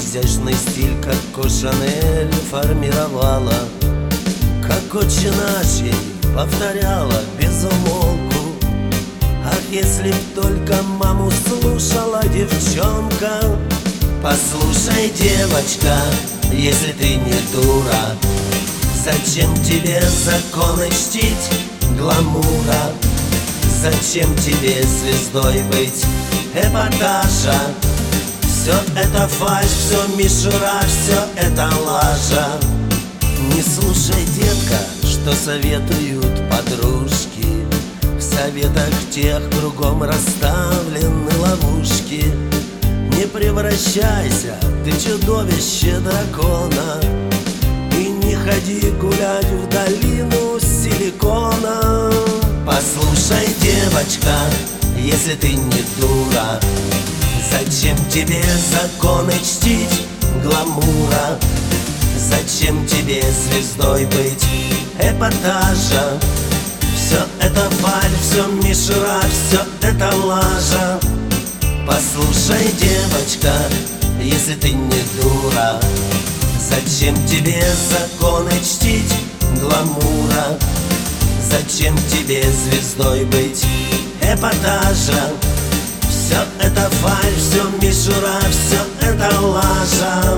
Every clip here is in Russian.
изящный стиль, как Шанель формировала, как отче наш ей повторяла без умолку. Ах, если б только маму слушала девчонка. Послушай, девочка, если ты не дура, зачем тебе законы чтить, гламура? Зачем тебе звездой быть эпатажа? Все это фальшь, все мишура, все это лажа. Не слушай, детка, что советуют подружки. В советах тех кругом расставлены ловушки. Не превращайся ты в чудовище дракона и не ходи гулять в долину силикона. Послушай, девочка, если ты не дура, зачем тебе законы чтить, гламура? Зачем тебе звездой быть эпатажа? Все это фальшь, все мишура, все это лажа. Послушай, девочка, если ты не дура, зачем тебе законы чтить, гламура? Зачем тебе звездой быть эпатажа? Все это фальшь, все мишура, все это лажа.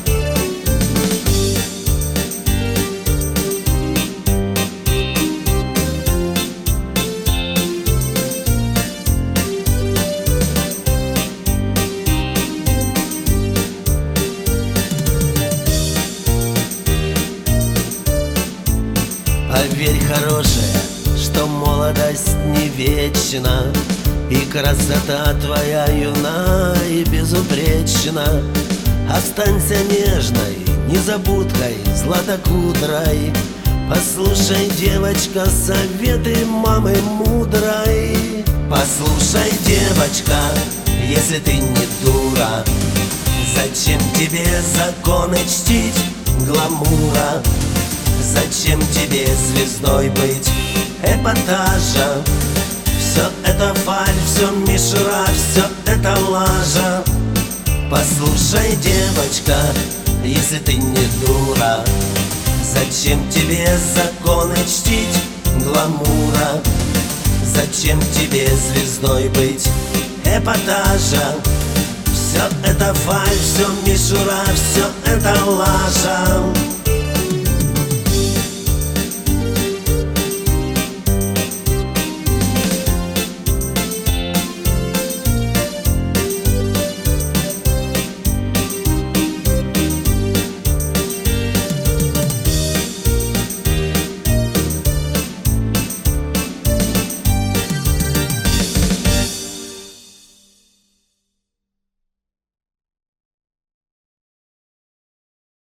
Поверь, хорошая, что молодость не вечна, и красота твоя юна и безупречна. Останься нежной, незабудкой, златокудрой. Послушай, девочка, советы мамы мудрой. Послушай, девочка, если ты не дура, зачем тебе законы чтить, гламура? Зачем тебе звездой быть эпатажа? Все это фальшь, все мишура, все это лажа. Послушай, девочка, если ты не дура, зачем тебе законы чтить, гламура? Зачем тебе звездой быть эпатажа? Все это фальшь, все мишура, все это лажа.